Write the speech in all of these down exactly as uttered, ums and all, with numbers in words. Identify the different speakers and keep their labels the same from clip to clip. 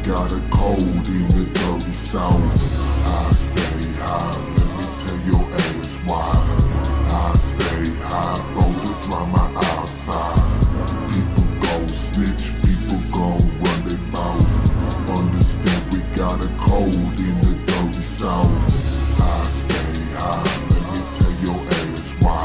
Speaker 1: got a cold in the dirty south. I stay high, let me tell your ass why. I stay high for the drama outside. People gon' snitch, people gon' run their mouth. Understand we got a cold in the dirty south. I stay high, let me tell your ass why.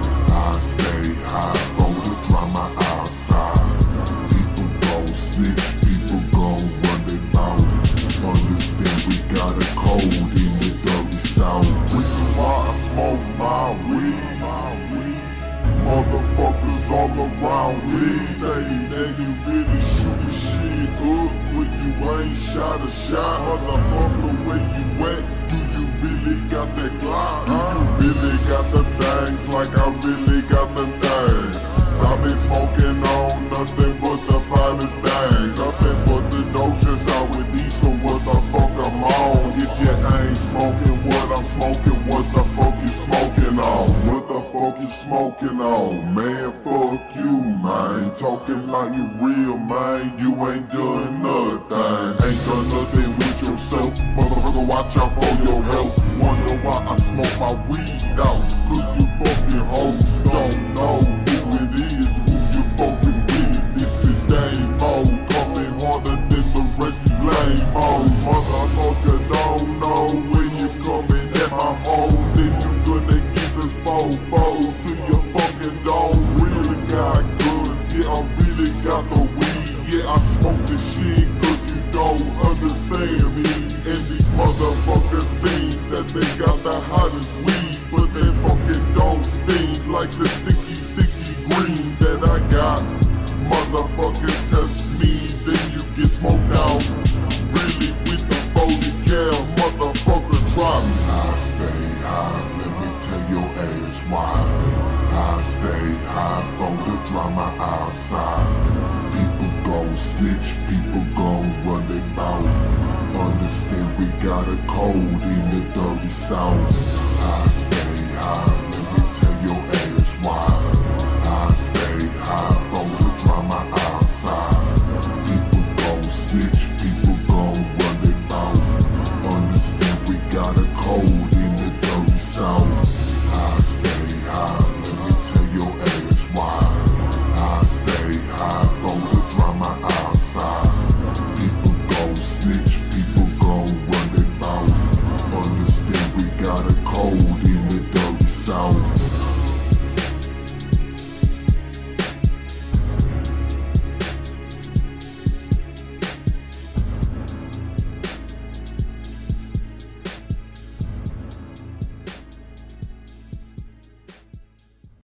Speaker 1: I stay high for the drama outside. People gon' snitch, people gon' run their mouth. Understand we got a cold in the dirty south. Reason why I smoke my weed, my weed. Motherfuckers all around me say that you really shootin' shit up when you ain't shot a shot. Motherfucker, where you at? Do you really got that Glock? Do you really got the things like I really got the things? I've been smoking on nothing but the finest things. Nothing but the dojas out with these, so what the fuck I'm on? If you ain't smoking what I'm smoking, what the fuck you smoking on? What the fuck you smoking on? Man, fuck you, man. Talking like you real, man. You ain't done nothing. Ain't done nothing with yourself. Motherfucker, watch out for your health. Wonder why I smoke my weed out. Cause you fucking hoes don't know who it is, who you fucking with. This is Dame-O, coming harder than the rest of lame-os. Motherfucker don't know when you coming at my home. Then you gonna get this fofo to your fucking dome. Really got goods, yeah, I really got the weed. Yeah, I smoke the shit cause you don't understand me. And these motherfuckers think that they got the hottest weed, but they fucking don't stink like the sticky, sticky green that I got. Motherfucker test me, then you get smoked out. Really with the forty cal, motherfucker try me. I stay high, let me tell your ass why. I stay high for the drama outside. People gon' snitch, people gon' run their mouth. Understand we got a cold in the dirty south. I stay high.